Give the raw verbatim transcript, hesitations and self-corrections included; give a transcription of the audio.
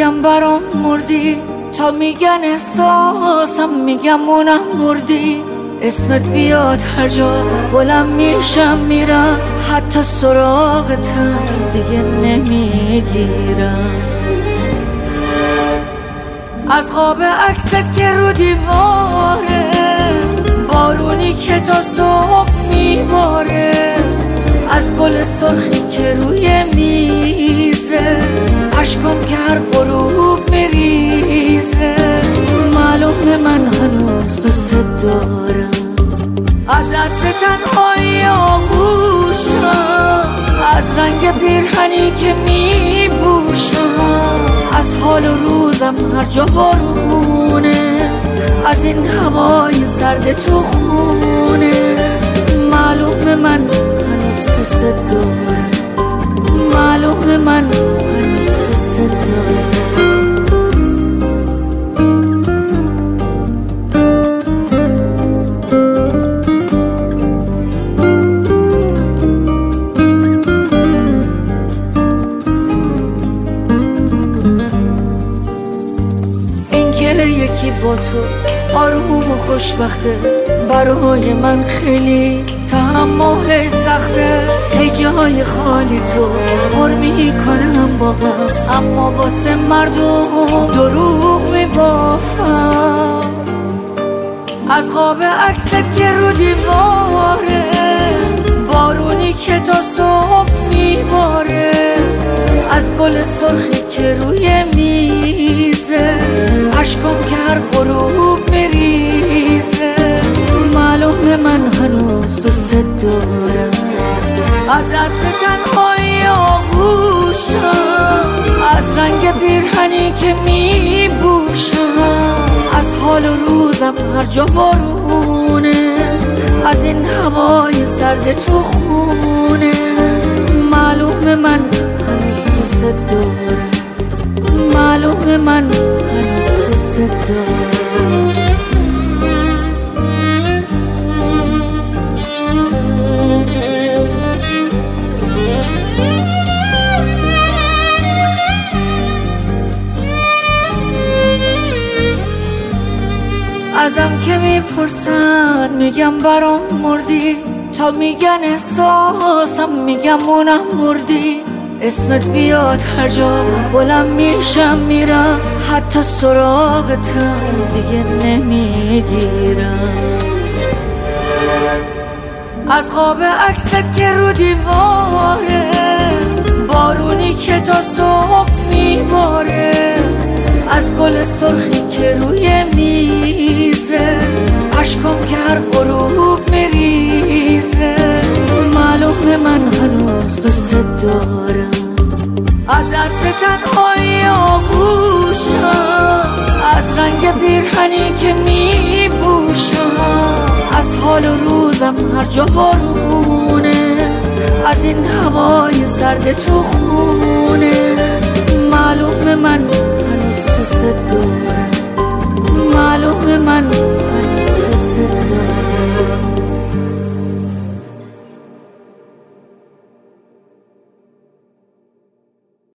میگم برام مردی، تا میگن احساسم میگم اونم مردی. اسمت بیاد هر جا بلند میشم میرم، حتی سراغتم دیگه نمیگیرم. از خواب عکست که رو دیواره، بارونی که تا صبح میباره، از گل سرخی که روی میزه، اشکم که هر غروب میریزه. معلومه من هنوز دوست دارم، از عطر تنهایی آغوشم، از رنگ پیرهنی که میپوشم، از حال و روزم هر جا بارونه، از این هوای سرد تو خونه. معلومه من هنوز دوست دارم، معلومه من هنوز دوست دارم. یکی با تو آروم و خوشبخته، برای من خیلی تحملش سخته. ای جای خالی تو پر میکنم با غم، اما واسه مردم دروغ میبافم. از خواب عکست که رو دیواره، بارونی که تا صبح میباره، از گل سرخی که روی میزه، اشکم که هر غروب میریزه. معلومه من هنوز دوست دارم، از عطر تنهایی آغوشم، از رنگ پیرهنی که میپوشم، از حال و روزم هر جا بارونه، از این هوای سرد تو خونه. معلومه من هنوز دوست دارم، معلومه من هنوز دوست دارم. ازم که میپرسن میگم برام مردی، تا میگن احساسم میگم اونم مردی. اسمت بیاد هر جا بلند میشم میرم، حتی سراغتم دیگه نمیگیرم. از خواب عکست که رو دیواره، بارونی که تا صبح میباره، از گل سرخی که روی میزه، اشکم که هر غروب میریزه. معلومه من هنوز دوست دارم، از عطر تنهایی آغوشم، از رنگ پیرهنی که میپوشم، از حال و روزم هر جا بارونه، از این هوای سرد تو خونه. معلومه من هنوز دوست دارم، معلومه من